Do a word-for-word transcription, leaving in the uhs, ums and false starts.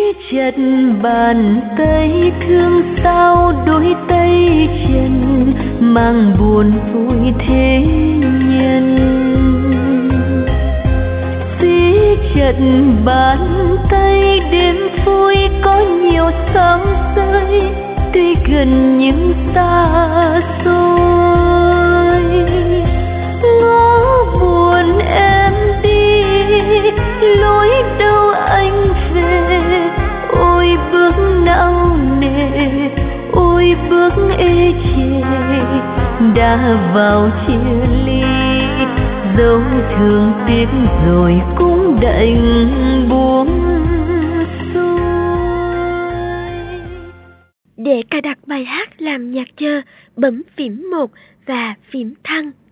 chặt bàn tay thương sao đôi tay chân mang buồn vui thế nhân. Siết chặt bàn tay đêm vui có nhiều sóng rơi tuy gần nhưng xa xôi. Ngõ buồn em đi lối đâu anh về, ôi bước não nề ôi bước ê chề đã vào chia ly. Dấu thương tiếc rồi cũng đành buông xuôi. Để cài đặt bài hát làm nhạc chờ, bấm phím một và phím thăng.